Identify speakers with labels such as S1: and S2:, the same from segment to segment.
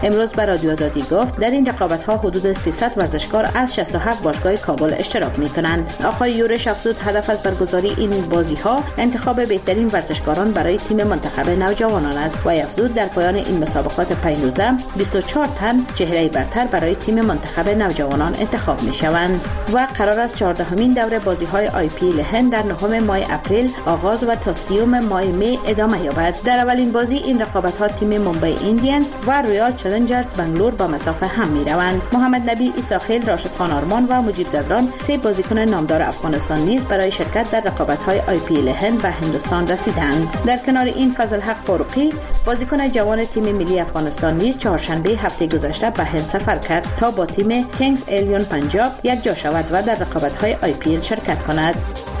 S1: امروز به رادیو آزادی گفت در این رقابت‌ها حدود 300 ورزشکار از 67 باشگاه کابل اشتراک می‌کنند. آقای یورش افزود هدف از برگزاری این بازی‌ها انتخاب بهترین ورزشکاران برای تیم منتخب نوجوانان است و افزود در پایان این مسابقات 5 روزه 24 تن چهره برتر برای تیم منتخب نوجوانان انتخاب می‌شوند و قرار است 14مین دوره بازی‌های IPL هند در 9 ماه اپریل آغاز و تا 30 ماه می ادامه یابد. در اولین بازی این رقابت‌ها تیم ممبئی ایندیانز و رویال چالنجرز بنگلور با مسافه هم می‌روند. محمد نبی عیساخیل، راشد خان آرمان و مجیب زدران سه بازیکن نامدار افغانستان نیز برای شرکت در رقابت‌های IPL هند به هندوستان رسیدند. در کنار این فضل حق فاروقی بازیکن جوان تیم ملی افغانستان نیز چهارشنبه هفته گذشته به هند سفر کرد تا با تیم کینگز الیون پنجاب یک جا شود و در رقابت‌های IPL شرکت کند.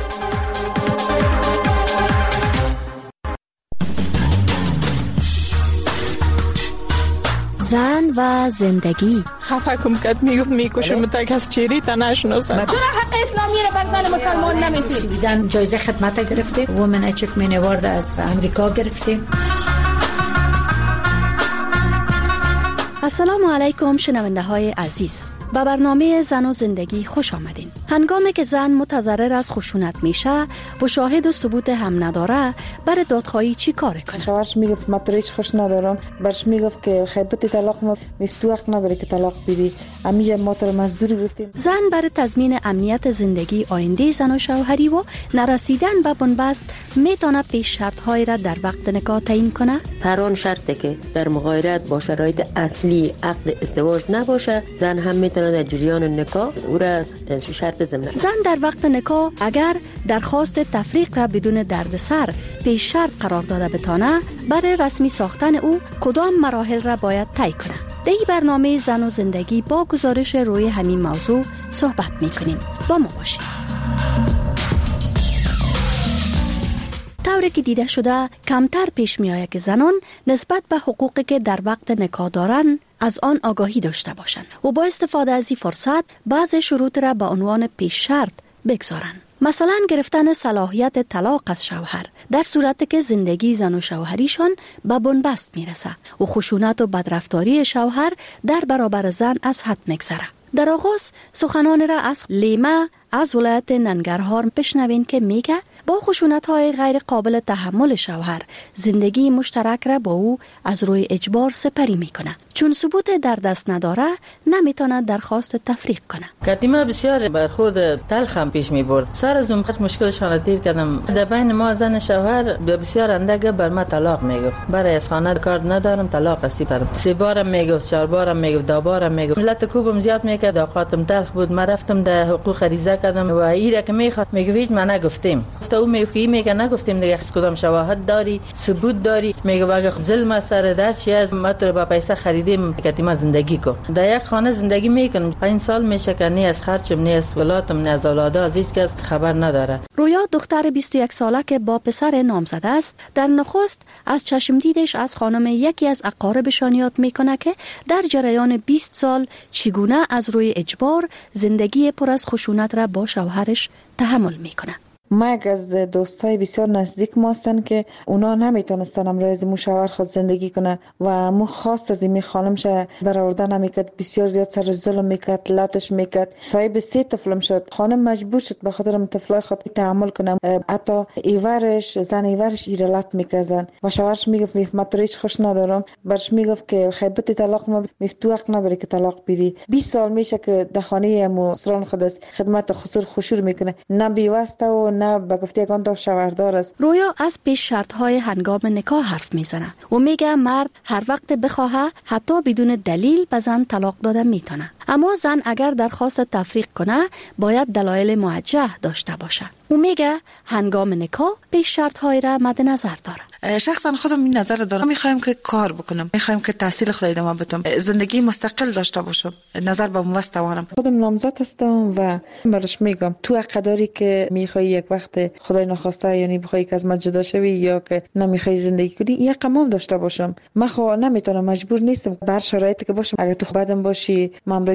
S2: زن و زندگی.
S3: خفه کم کرد میکشم تا کس چیری تا نشناسم.
S4: چرا حق اسلامی را بر زن مسلمان نمیدید؟
S5: سویدن جایزه خدمت گرفته، وومن اچیومنت اوارد از امریکا گرفته.
S2: السلام علیکم شنونده های عزیز، به برنامه زن و زندگی خوش آمدین. هنگامی که زن متضرر از خشونت میشه و شاهد و ثبوت هم نداره، برای دادخواهی چی کار کنه؟
S6: شوهرش میگفت من تو هیچ خوش ندارم، برش میگفت که خیبت طلاق ما تو حق نداره که طلاق بدی، امیجا ما تو مزدوری گفتیم.
S2: زن برای تضمین امنیت زندگی آینده زن و شوهری و نرسیدن به بنبست میتونه پیش شرط‌های را در وقت نکاح تعیین کنه.
S7: هر آن شرطی که در مغایرت با شرایط اصلی عقد ازدواج نباشه، زن هم میتونه در جریان نکاح او را شرط زن
S2: در وقت نکاح اگر درخواست تفریق را بدون دردسر پیش شرط قرار داده بتانه، برای رسمی ساختن او کدام مراحل را باید طی کنه. در این برنامه زن و زندگی با گزارش روی همین موضوع صحبت میکنیم. با ما باشید. طوری که دیده شده کمتر پیش می آید که زنان نسبت به حقوقی که در وقت نکاح دارند از آن آگاهی داشته باشند و با استفاده از این فرصت بعض شروط را به عنوان پیش شرط بگذارند. مثلا گرفتن صلاحیت طلاق از شوهر در صورتی که زندگی زن و شوهریشان به بنبست میرسه و خشونت و بدرفتاری شوهر در برابر زن از حد میگذره. در آغاز سخنان را از لیما از ولایت ننگرهار بشنوین که میگه با خشونت‌های غیر قابل تحمل شوهر زندگی مشترک را با او از روی اجبار سپری میکنه. چون ثبوت در دست نداره نمیتونه درخواست تفریق کنه.
S8: قدیما بسیار برخورد تلخم پیش میبرد. سر از اون مشکلشان دیر کردم. در بین ما زن شوهر بسیار اندک بر ما طلاق میگفت. برای از خانه کار ندارم طلاق استی سرم. 3 بارم میگفت، 4 بارم میگفت، 2 بارم میگفت. ملت کوبم زیاد میکرد، اوقاتم تلخ بود. من رفتم در حقوق خریزه کردم و ایره که میخواد میگه هیچ من نگفتیم. گفت او میگه نگفتیم دیگه، کدام شواهد داری، ثبوت داری؟ میگه اگه ظلم سر در چی از ما تو با پیسه خریدیم که ما زندگی کو. در یک خانه زندگی میکنم 5 سال میشه که نه از خرچم، نه از ولاتم، نه از اولادا از هیچ کس خبر نداره.
S2: رویا دختر 21 ساله که با پسر نامزده است در نخست از چشم دیدش از خانم یکی از اقاربشان یاد میکنه که در جریان 20 سال چگونه از روی اجبار زندگی پر از خشونت را با شوهرش تحمل میکنه.
S6: ما یک از دوستای بسیار نزدیک ما هستن که اونا نمیتونستن امروز مشاور خود زندگی کنه و مو خواست از این خانمش برآورده نمیکرد، بسیار زیاد سر ظلم میکرد، لاتش میکرد. صاحب 3 طفلم شد. خانم مجبور شد به خاطر طفلای خود تحمل کنه. حتی ایورش زن ایورش ایرالات میکردن و شوهرش میگفت من تو هیچ خوش ندارم. برش میگفت که خیبت طلاق ما تو حق نداره که طلاق بدی. 20 سال میشه که در خانه مصران خود است خدمت خشور میکنه، نه بیواسطه و نه به گفته یگان تا شوهردار است.
S2: رویا از پیش شرط‌های هنگام نکاح حرف میزنه و میگه مرد هر وقت بخواه حتی بدون دلیل به زن طلاق داده میتونه، اما زن اگر درخواست تفریق کنه باید دلایل موجه داشته باشه. او میگه هنگام نکاح پیش شرط‌های را مد نظر داره.
S9: شخصا خودم این نظر دارم، میخوایم که کار بکنم، میخوایم که تحصیل خود ادامه بدم، زندگی مستقل داشته باشم، نظر به موست توانم.
S6: خودم نامزد هستم و برش میگم تو حقداری که میخوای یک وقت خدای نخواسته یعنی بخوای که از من جدا شوی یا که نمیخوای زندگی کنی یک قمام داشته باشم. من خو نمیتونم، مجبور نیستم بر شرایطی که باشم. اگر تو بعدم باشی من برای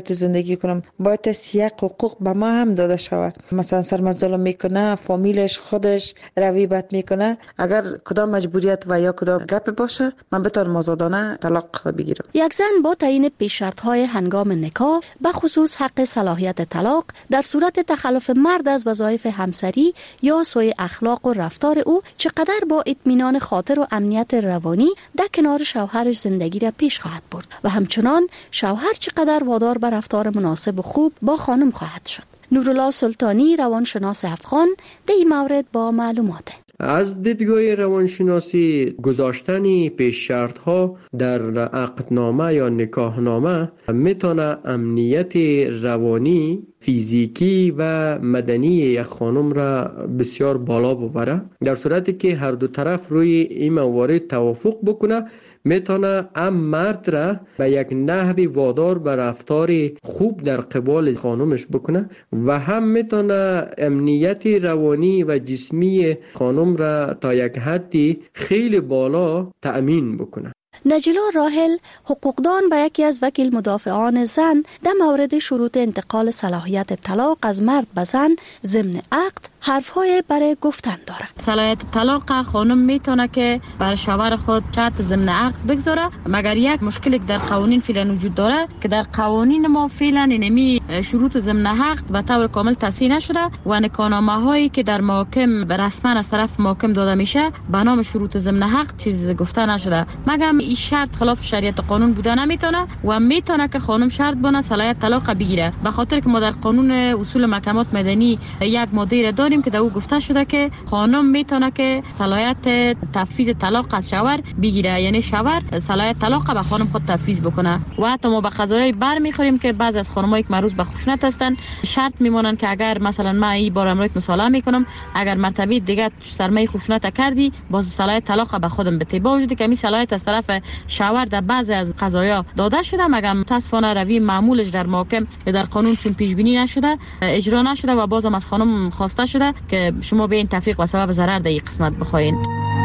S6: تو زندگی کنم، باید سیاق حقوق به ما هم داده شود. مثلا سرمزدال میکنه، فامیلش خودش روی بد میکنه، اگر کدام مجبوریت و یا کدام گپ باشه من بتونم آزادانه طلاق بگیرم.
S2: یک زن با تعیین پیش شرط‌های هنگام نکاح به خصوص حق صلاحیت طلاق در صورت تخلف مرد از وظایف همسری یا سوء اخلاق و رفتار او چقدر با اطمینان خاطر و امنیت روانی در کنار شوهرش زندگی را پیش خواهد برد و همچنان شوهر چقدر وادار به رفتار مناسب و خوب با خانم خواهد شد. نورالله سلطانی روانشناس افغان در این مورد با معلومات.
S10: از دیدگاه روانشناسی گذاشتن پیش شرط ها در عقدنامه یا نکاحنامه میتونه امنیت روانی، فیزیکی و مدنی یک خانم را بسیار بالا ببره. در صورتی که هر دو طرف روی این موارد توافق بکنه میتونه هم مرد را به یک نحوی وادار به رفتار خوب در قبال خانمش بکنه و هم میتونه امنیت روانی و جسمی خانم را تا یک حدی خیلی بالا تأمین بکنه.
S2: نجلا راحل حقوقدان و یکی از وکیل مدافعان زن در مورد شروط انتقال صلاحیت طلاق از مرد به زن ضمن عقد حرفهای برای گفتن داره.
S11: صلاحیت طلاق خانم میتونه که برای شوهر خود شرط ضمن عقد بگذاره، مگر یک مشکلی در قوانین فعلا وجود داره که در قوانین ما فعلا اینمی شروط ضمن عقد به طور کامل تصحیح نشده و نکاحنامه هایی که در محاکم رسما از طرف محاکم داده میشه به نام شروط ضمن عقد چیز گفته نشده، مگر این شرط خلاف شریعت قانون بوده نمیتونه و میتونه که خانم شرط بونه صلاحیت طلاق بگیره، به خاطر که ما در قانون اصول محکمات مدنی یک ماده داریم که در او گفته شده که خانم میتونه که صلاحیت تفویض طلاق از شوهر بگیره، یعنی شوهر صلاحیت طلاق به خانم خود تفویض بکنه. و حتی ما به قضایای بر میخوریم که بعضی از خانمایی که معروض به خشونت هستن شرط میمونن که اگر مثلا ما این بار امروز مصالحه میکنم، اگر مرتبه دیگه سرمایه خشونت کردی باز صلاحیت طلاق به خودم بده، با وجودی که این صلاحیت از طرف شوهر در بعضی از قضایا داده شده، مگر متاسفانه روی معمولش در محاکم در قانون چون پیش بینی نشده، اجرا نشده و بازم از خانم خواسته شده که شما به این تفریق و سبب ضرر در این قسمت بخواین.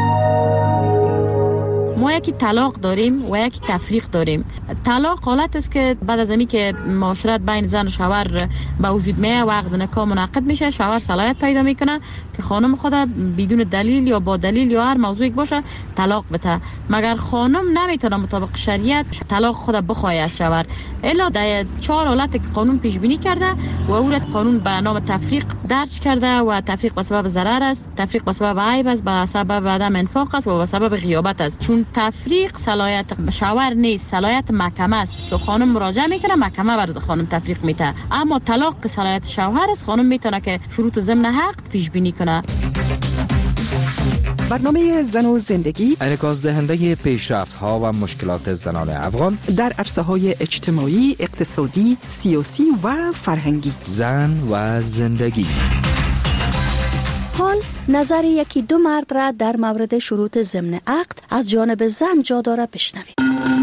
S11: ما یکی طلاق داریم و یکی تفریق داریم. طلاق حالت است که بعد از اینکه که معاشرت بین زن و شوهر به وجود میاد و عقد نکاح منعقد میشه، شوهر صلاحیت پیدا میکنه که خانم خود بدون دلیل یا با دلیل یا هر موضوعی باشه طلاق بده، مگر خانم نمیتونه مطابق شریعت طلاق خود بخواه از شوهر، الا در 4 حالت که قانون پیش بینی کرده و او را قانون به نام تفریق درج کرده و تفریق به سبب ضرر است، تفریق به سبب عیب است، به سبب عدم انفاق است و به سبب غیابت است. چون تفریق صلاحیت شوهر نیست، صلاحیت محکمه است که خانم مراجعه میکنه، محکمه بر خانم تفریق میده. اما طلاق که صلاحیت شوهر است، خانم میتونه که شروط ضمن حق پیش بینی کنه.
S12: برنامه زن و زندگی
S13: انعکاس دهنده پیشرفت‌ها و مشکلات زنان افغان
S12: در عرصه‌های اجتماعی، اقتصادی، سیاسی و فرهنگی.
S13: زن و زندگی.
S2: حال نظر یکی دو مرد را در مورد شروط ضمن عقد از جانب زن جا داره بشنوید.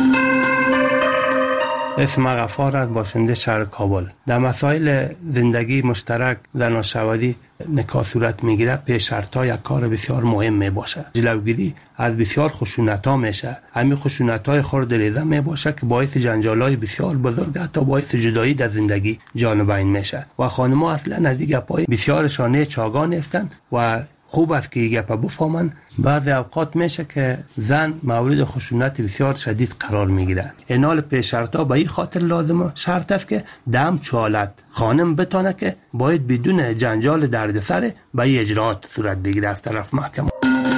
S14: اسم غفار است، باشنده شهر کابل. در مسائل زندگی مشترک زن و شوهری نکاح صورت میگیره، پیش شرط‌ها یک کار بسیار مهم می باشه. جلوگیری از بسیار خشونت‌ها میشه. همین خشونت‌های خرد ریزه می باشه که باعث جنجال‌های بسیار بزرگ، حتی باعث جدایی در زندگی جانبین میشه. و خانم‌ها اصلا از این گپ‌های بسیار شانه چاگان هستند و خوب است که این گپ بفهمن. بعضی اوقات میشه که زن مورد خشونت بسیار شدید قرار میگیره. انال پیش شرط‌ها به این خاطر لازمه شرط است که دم چالت خانم بتونه که باید بدون جنجال دردسر به این اجراات صورت بگیره از طرف محکمه.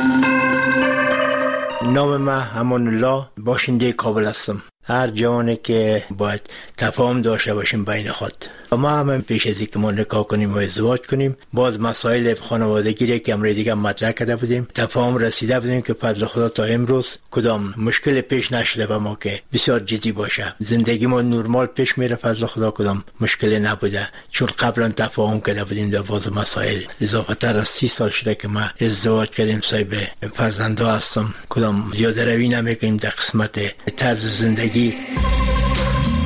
S15: نام من امان الله، باشنده کابل هستم. هر جوانی که باید تفاهم داشته باشیم بین خود و ما هم پیش از اینکه ما نکاح کنیم و ازدواج کنیم باز مسائل خانوادگی که امروز دیگه مطرح کرده بودیم، تفاهم رسیده بودیم که فضل خدا تا امروز کدام مشکل پیش نشده و ما که بسیار جدی باشه. زندگی ما نرمال پیش میره، فضل خدا کدام مشکلی نبوده، چون قبلا تفاهم کرده بودیم. در باز مسائل اضافه تر از 30 سال شده که ما ازدواج کردیم، صاحب فرزندا هستم، کدام زیاده روی نمیکنیم در قسمت طرز زندگی.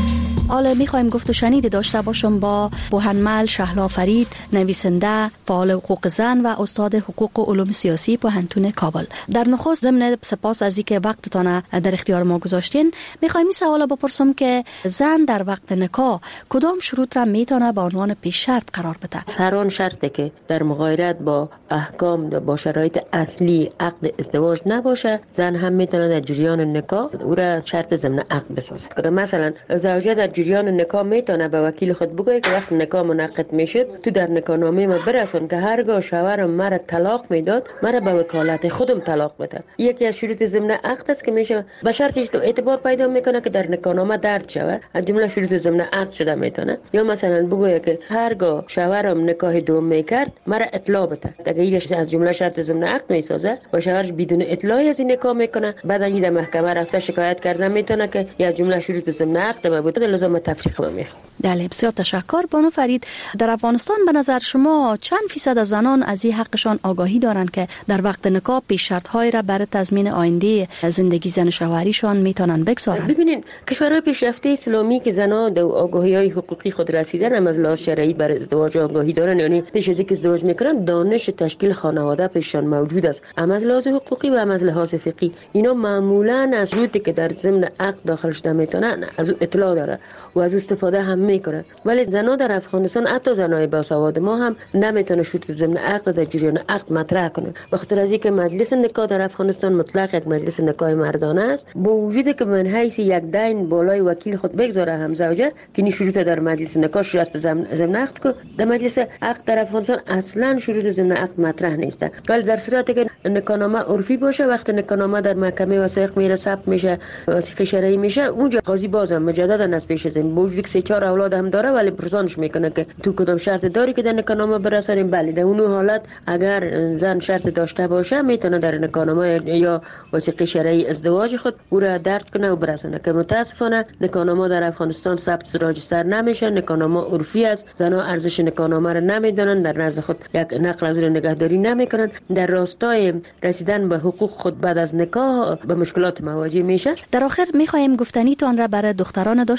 S2: حالا میخوایم گفت و شنید داشته باشم با بوهنمل شهلا فرید، نویسنده، فعال حقوق زن و استاد حقوق و علوم سیاسی پوهنتون کابل. در نخست ضمن سپاس از اینکه وقتتان در اختیار ما گذاشتین، میخوایم این سوال بپرسم که زن در وقت نکاح کدام شروط را میتونه به عنوان پیش شرط قرار بده؟
S7: هر آن شرطی که در مغایرت با احکام با شرایط اصلی عقد ازدواج نباشه، زن هم میتونه در جریان نکاح او را شرط ضمن عقد بسازه. مثلا زوجه در جریان نکاح میتونه به وکیل خود بگه که وقت نکاح منعقد میشد تو در نکاحنامه ما برسون که هرگاه شوهرم مرا طلاق میداد مرا به وکالت خودم طلاق بده. یکی از شروط ضمن عقد است که میشه به شرطش اعتبار پیدا میکنه که در نکاحنامه درج شود، از جمله شروط ضمن عقد شده میتونه. یا مثلا بگه که هرگاه شوهرم نکاح دوم میکرد مرا اطلاع بده. اگه اینش از جمله شرط ضمن عقد میسازه و شوهرش بدون اطلاعی از این نکاح میکنه، بعد این محکمه رفته شکایت کردن میتونه که یا جمله شروط ضمن عقد بود لازم تفریق بمیخوام.
S2: بله، بسیار تشکر بانو فرید. در افغانستان به نظر شما چند فیصد از زنان از این حقشان آگاهی دارند که در وقت نکاح پیش شرط‌های را برای تضمین آینده زندگی زن شوهریشان میتونن بگذارند؟
S7: ببینین کشورهای پیشرفته اسلامی که زنان در آگاهی‌های حقوقی خود رسیدن، هم از لحاظ شرعی بر ازدواج آگاهی دارن، یعنی پیش از اینکه ازدواج میکنن دانش تشکیل خانواده پیششان موجود است، هم از لحاظ حقوقی و هم از لحاظ فقهی. اینا معمولاً از شروطی که در ضمن عقد داخل شده میتونن از اطلاع داره و از استفاده هم میکنه. ولی زنان در افغانستان، حتی زنای باسواد ما هم نمیتونه شروط ضمن عقد در جریان عقد مطرح کنه، به خاطر از اینکه مجلس نکاح در افغانستان مطلق یک مجلس نکاح مردانه است، با وجودی که من حیث یک دین بالای وکیل خود بگذاره هم زوجه که این شروط در مجلس نکاح شرط ضمن عقد کنه، در مجلس عقد در افغانستان اصلا شروط ضمن عقد مطرح نیست. ولی در صورتی که نکاحنامه عرفی باشه، وقت نکاحنامه در محکمه وثایق میره ثبت میشه، وثیقه شرعی میشه، اونجا قاضی بازم مجددا از پیش از این با وجودی که 3-4 اولاد هم داره ولی پرسانش میکنه که تو کدام شرط داری که در نکاحنامه برسونیم. بله، در اون حالت اگر زن شرط داشته باشه میتونه در نکاحنامه یا وثیقه شرعی ازدواج خود او را درج کنه و برسونه، که متاسفانه نکاحنامه در افغانستان ثبت راجستر نمیشه. نکاحنامه عرفی است، زنها ارزش نکاحنامه را نمیدونن، در نزد خود یک نقل از اون نگهداری نمیکنن، در راستای رسیدن به حقوق خود بعد از نکاح به مشکلات مواجه میشه.
S2: در آخر میخوایم گفتنیتان را برای دختران